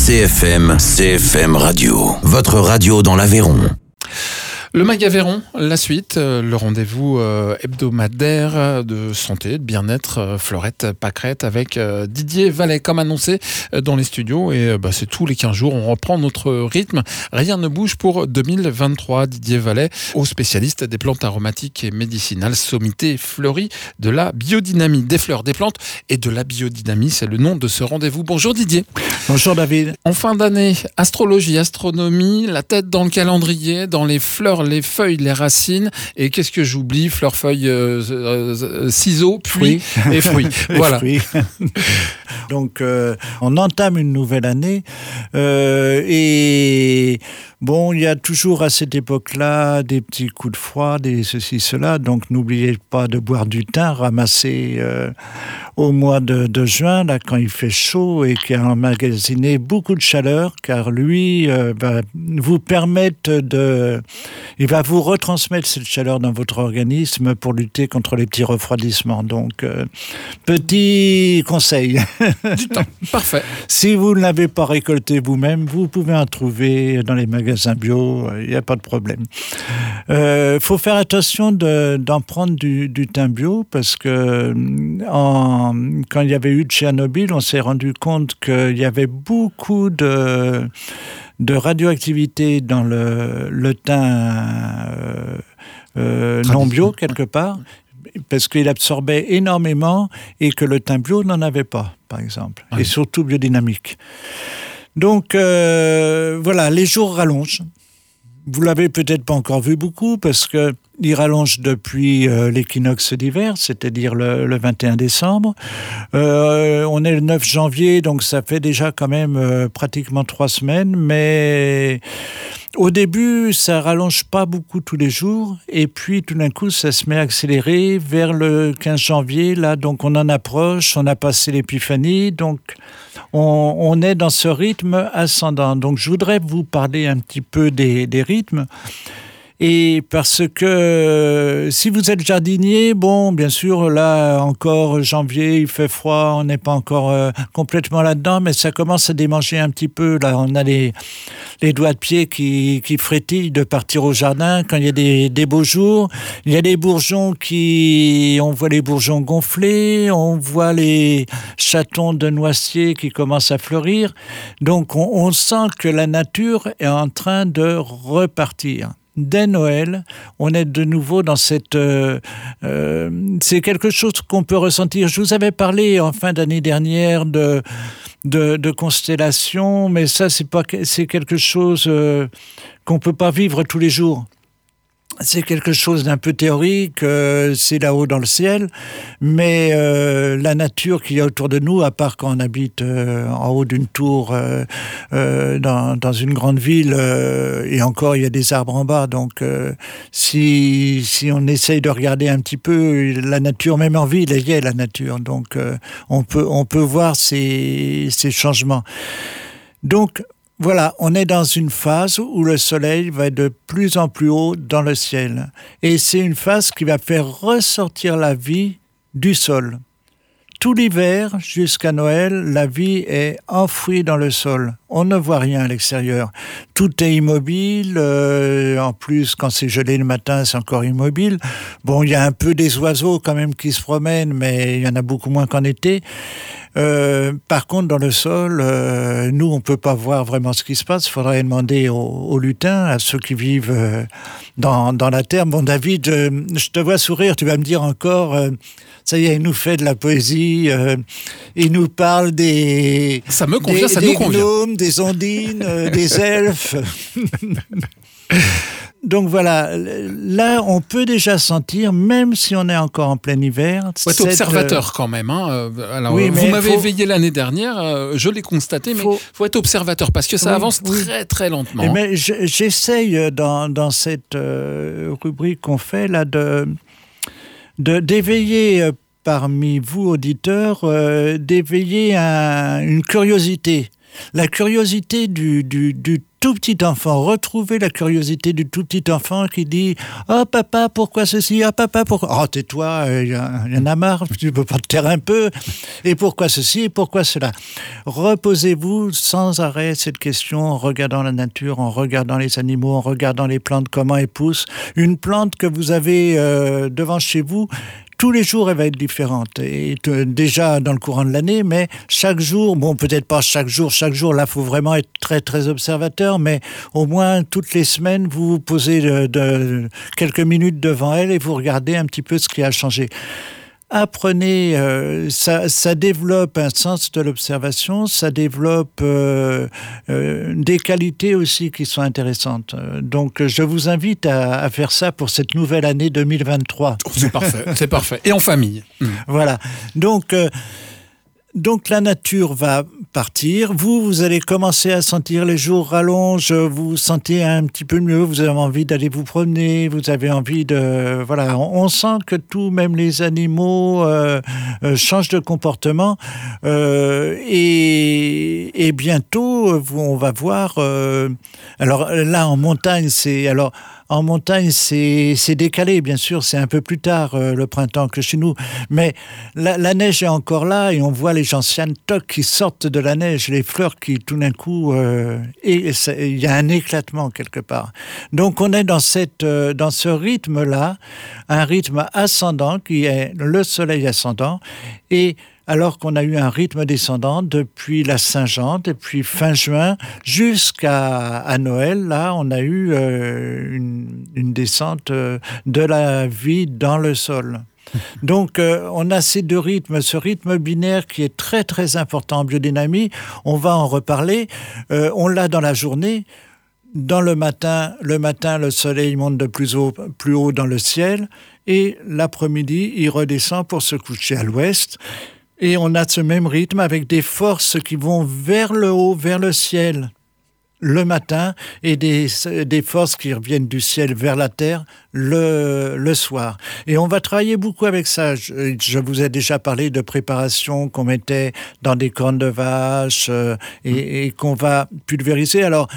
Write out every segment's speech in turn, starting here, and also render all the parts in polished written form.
CFM Radio, votre radio dans l'Aveyron. Le Mag Aveyron, la suite, le rendez-vous hebdomadaire de santé, de bien-être, Fleurette Pâquerette avec Didier Vallet, comme annoncé dans les studios. Et c'est tous les 15 jours, on reprend notre rythme. Rien ne bouge pour 2023. Didier Vallet, haut spécialiste des plantes aromatiques et médicinales, sommité fleurie de la biodynamie, des fleurs, des plantes et de la biodynamie. C'est le nom de ce rendez-vous. Bonjour Didier. Bonjour David. En fin d'année, astrologie, astronomie, la tête dans le calendrier, dans les fleurs, les feuilles, les racines, et qu'est-ce que j'oublie? Fleurs, feuilles, ciseaux, puis et fruits. Voilà. Fruits. Donc, on entame une nouvelle année et bon, il y a toujours à cette époque-là des petits coups de froid, des ceci, cela. Donc, n'oubliez pas de boire du thym ramassé au mois de juin, là, quand il fait chaud et qui a emmagasiné beaucoup de chaleur, car lui va vous permettre il va vous retransmettre cette chaleur dans votre organisme pour lutter contre les petits refroidissements. Donc, petit conseil. Du temps, parfait. Si vous ne l'avez pas récolté vous-même, vous pouvez en trouver dans les magasins bio, il n'y a pas de problème. Faut faire attention d'en prendre du thym bio, parce que quand il y avait eu Tchernobyl, on s'est rendu compte qu'il y avait beaucoup de radioactivité dans le thym non bio, quelque part, parce qu'il absorbait énormément et que le thym bio n'en avait pas, par exemple, et surtout biodynamique. Donc, voilà, les jours rallongent. Vous l'avez peut-être pas encore vu beaucoup, parce que il rallonge depuis l'équinoxe d'hiver, c'est-à-dire le 21 décembre. On est le 9 janvier, donc ça fait déjà quand même pratiquement 3 semaines, mais au début, ça rallonge pas beaucoup tous les jours, et puis tout d'un coup, ça se met à accélérer vers le 15 janvier, là, donc on en approche, on a passé l'épiphanie, donc on est dans ce rythme ascendant. Donc je voudrais vous parler un petit peu des rythmes. Et parce que si vous êtes jardinier, bon, bien sûr, là encore, janvier, il fait froid, on n'est pas encore complètement là-dedans, mais ça commence à démanger un petit peu. Là, on a les doigts de pied qui frétillent de partir au jardin quand il y a des beaux jours. Il y a des bourgeons on voit les bourgeons gonfler, on voit les chatons de noisetier qui commencent à fleurir. Donc, on sent que la nature est en train de repartir. Dès Noël, on est de nouveau dans cette... c'est quelque chose qu'on peut ressentir. Je vous avais parlé en fin d'année dernière de constellations, mais ça, c'est quelque chose qu'on ne peut pas vivre tous les jours. C'est quelque chose d'un peu théorique, c'est là-haut dans le ciel, mais la nature qu'il y a autour de nous, à part quand on habite en haut d'une tour dans une grande ville, et encore il y a des arbres en bas, donc si on essaye de regarder un petit peu la nature, même en ville, il y a la nature, donc on peut voir ces changements. Donc, voilà, on est dans une phase où le soleil va être de plus en plus haut dans le ciel. Et c'est une phase qui va faire ressortir la vie du sol. Tout l'hiver, jusqu'à Noël, la vie est enfouie dans le sol. On ne voit rien à l'extérieur. Tout est immobile. En plus, quand c'est gelé le matin, c'est encore immobile. Bon, il y a un peu des oiseaux quand même qui se promènent, mais il y en a beaucoup moins qu'en été. Par contre, dans le sol, nous, on peut pas voir vraiment ce qui se passe. Il faudrait demander aux lutins, à ceux qui vivent dans la terre. Bon, David, je te vois sourire, tu vas me dire encore, ça y est, il nous fait de la poésie, il nous parle des... Ça me convient, ça nous convient. Gnomes, des ondines, des elfes. Donc voilà, là on peut déjà sentir, même si on est encore en plein hiver... Il faut être observateur quand même. Alors, oui, vous m'avez éveillé l'année dernière, je l'ai constaté, mais il faut être observateur parce que ça avance très très lentement. Mais j'essaye dans cette rubrique qu'on fait là d'éveiller parmi vous auditeurs, d'éveiller une curiosité. La curiosité du tout petit enfant. Retrouvez la curiosité du tout petit enfant qui dit « Oh papa, pourquoi ceci ? Oh papa, pourquoi... » « Oh tais-toi, il y en a marre, tu peux pas te taire un peu. Et pourquoi ceci et pourquoi cela ?» Reposez-vous sans arrêt cette question en regardant la nature, en regardant les animaux, en regardant les plantes, comment elles poussent. Une plante que vous avez devant chez vous, tous les jours, elle va être différente. Et déjà dans le courant de l'année, mais chaque jour, bon, peut-être pas chaque jour, là, il faut vraiment être très, très observateur, mais au moins toutes les semaines, vous vous posez quelques minutes devant elle et vous regardez un petit peu ce qui a changé. Apprenez, ça développe un sens de l'observation, ça développe des qualités aussi qui sont intéressantes. Donc, je vous invite à faire ça pour cette nouvelle année 2023. C'est parfait, c'est parfait. Et en famille. Voilà. Donc la nature va partir, vous allez commencer à sentir les jours rallongent, vous vous sentez un petit peu mieux, vous avez envie d'aller vous promener, vous avez envie de... Voilà, on sent que tout, même les animaux, changent de comportement et bientôt, on va voir... alors là, en montagne, c'est décalé, bien sûr, c'est un peu plus tard le printemps que chez nous. Mais la neige est encore là et on voit les gentianes toques qui sortent de la neige, les fleurs qui, tout d'un coup, il y a un éclatement quelque part. Donc on est dans ce rythme-là, un rythme ascendant qui est le soleil ascendant et alors qu'on a eu un rythme descendant depuis la Saint-Jean, depuis fin juin, jusqu'à Noël. Là, on a eu une descente de la vie dans le sol. Donc, on a ces deux rythmes, ce rythme binaire qui est très, très important en biodynamie. On va en reparler. On l'a dans la journée. Dans le matin, le soleil monte de plus haut dans le ciel. Et l'après-midi, il redescend pour se coucher à l'ouest. Et on a ce même rythme avec des forces qui vont vers le haut, vers le ciel, le matin, et des forces qui reviennent du ciel vers la terre le soir. Et on va travailler beaucoup avec ça. Je vous ai déjà parlé de préparation qu'on mettait dans des cornes de vache et qu'on va pulvériser. Alors,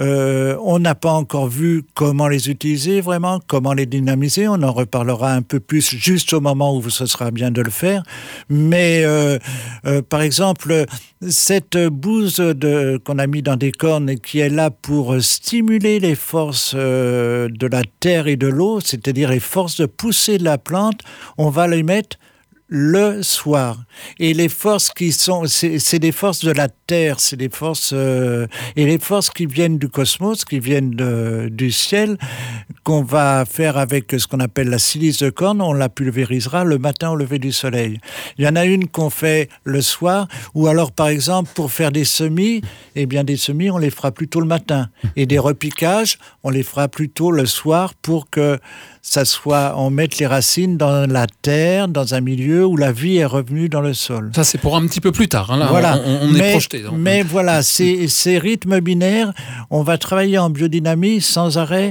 on n'a pas encore vu comment les utiliser vraiment, comment les dynamiser. On en reparlera un peu plus juste au moment où ce sera bien de le faire. Mais, par exemple, cette bouse qu'on a mis dans des cornes et qui est là pour stimuler les forces de la terre et de l'eau, c'est-à-dire les forces de pousser de la plante, on va les mettre le soir. Et les forces qui sont, c'est des forces de la terre, c'est des forces et les forces qui viennent du cosmos, qui viennent du ciel, qu'on va faire avec ce qu'on appelle la silice de corne. On la pulvérisera le matin au lever du soleil. Il y en a une qu'on fait le soir, ou alors par exemple pour faire des semis, eh bien des semis on les fera plutôt le matin, et des repiquages on les fera plutôt le soir pour que ça soit, on mette les racines dans la terre, dans un milieu où la vie est revenue dans le sol. Ça, c'est pour un petit peu plus tard. Hein, là, voilà. on est projeté. Donc. Mais voilà, ces rythmes binaires, on va travailler en biodynamie sans arrêt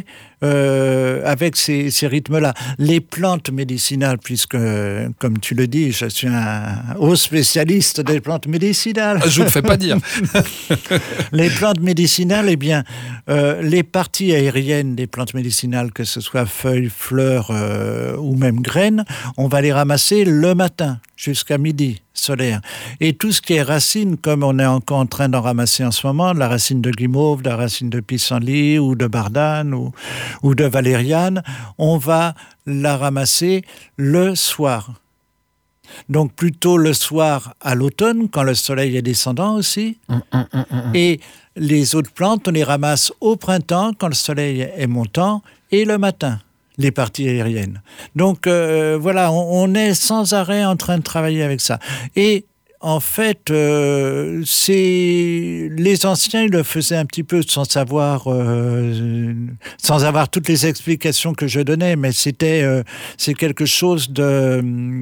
avec ces rythmes-là. Les plantes médicinales, puisque, comme tu le dis, je suis un haut spécialiste des plantes médicinales. Je ne le fais pas dire. Les plantes médicinales, eh bien, les parties aériennes des plantes médicinales, que ce soit feuilles, fleurs ou même graines, on va les ramasser le matin jusqu'à midi solaire. Et tout ce qui est racines, comme on est encore en train d'en ramasser en ce moment, de la racine de guimauve, de la racine de pissenlit ou de bardane ou de valériane, on va la ramasser le soir. Donc plutôt le soir à l'automne, quand le soleil est descendant aussi. Et les autres plantes, on les ramasse au printemps, quand le soleil est montant, et le matin, les parties aériennes. Donc voilà, on est sans arrêt en train de travailler avec ça. Et en fait, les anciens, ils le faisaient un petit peu sans avoir toutes les explications que je donnais, mais c'est quelque chose de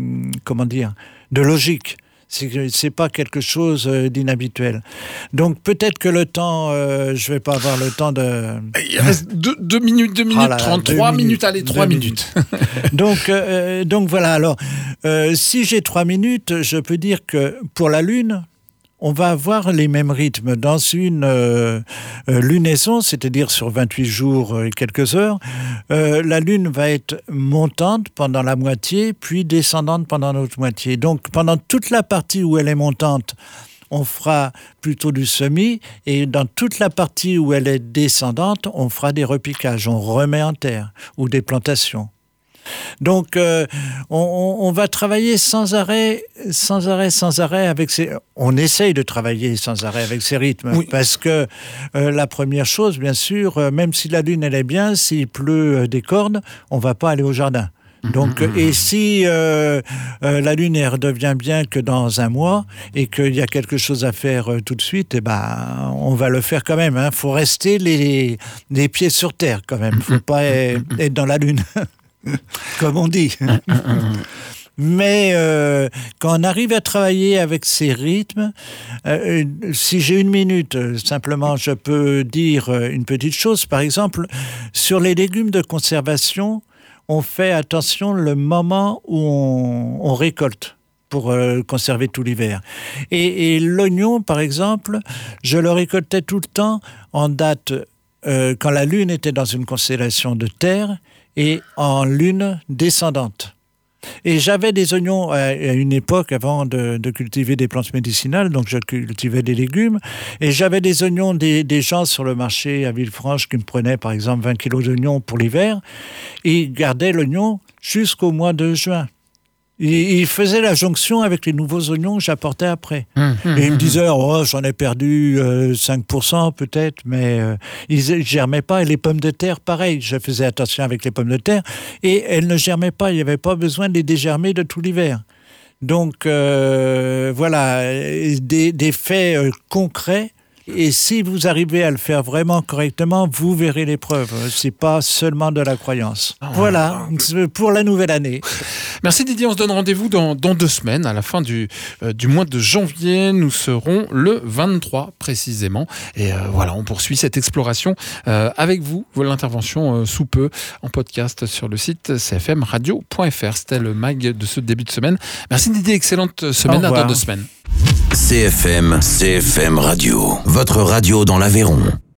logique. C'est pas quelque chose d'inhabituel. Donc peut-être que le temps, je vais pas avoir le temps de... Il reste 2 minutes, 30, 3 minutes, allez, 3 minutes. Donc voilà, alors, si j'ai 3 minutes, je peux dire que pour la Lune, on va avoir les mêmes rythmes. Dans une lunaison, c'est-à-dire sur 28 jours et quelques heures, la Lune va être montante pendant la moitié, puis descendante pendant l'autre moitié. Donc, pendant toute la partie où elle est montante, on fera plutôt du semis, et dans toute la partie où elle est descendante, on fera des repiquages, on remet en terre, ou des plantations. Donc, on va travailler sans arrêt avec on essaye de travailler sans arrêt avec ces rythmes, oui. Parce que la première chose, bien sûr, même si la Lune, elle est bien, s'il pleut des cordes, on va pas aller au jardin. Donc, et si la Lune elle redevient bien que dans un mois et qu'il y a quelque chose à faire tout de suite, on va le faire quand même. Faut rester les pieds sur terre quand même. Faut pas être dans la Lune. Comme on dit. Mais quand on arrive à travailler avec ces rythmes, si j'ai une minute, simplement, je peux dire une petite chose. Par exemple, sur les légumes de conservation, on fait attention le moment où on récolte pour conserver tout l'hiver. Et l'oignon, par exemple, je le récoltais tout le temps en date quand la Lune était dans une constellation de terre et en lune descendante. Et j'avais des oignons à une époque avant de cultiver des plantes médicinales, donc je cultivais des légumes, et j'avais des oignons des gens sur le marché à Villefranche qui me prenaient par exemple 20 kilos d'oignons pour l'hiver, et ils gardaient l'oignon jusqu'au mois de juin. Il faisait la jonction avec les nouveaux oignons que j'apportais après. Et il me disait, j'en ai perdu 5% peut-être, mais ils ne germaient pas. Et les pommes de terre, pareil, je faisais attention avec les pommes de terre. Et elles ne germaient pas, il n'y avait pas besoin de les dégermer de tout l'hiver. Donc, voilà, des faits concrets. Et si vous arrivez à le faire vraiment correctement, vous verrez les preuves. C'est pas seulement de la croyance. Voilà, pour la nouvelle année. Merci Didier, on se donne rendez-vous dans 2 semaines. À la fin du mois de janvier, nous serons le 23 précisément. Et voilà, on poursuit cette exploration avec vous. L'intervention sous peu en podcast sur le site cfmradio.fr. C'était le mag de ce début de semaine. Merci Didier, excellente semaine. À dans 2 semaines. CFM Radio, votre radio dans l'Aveyron.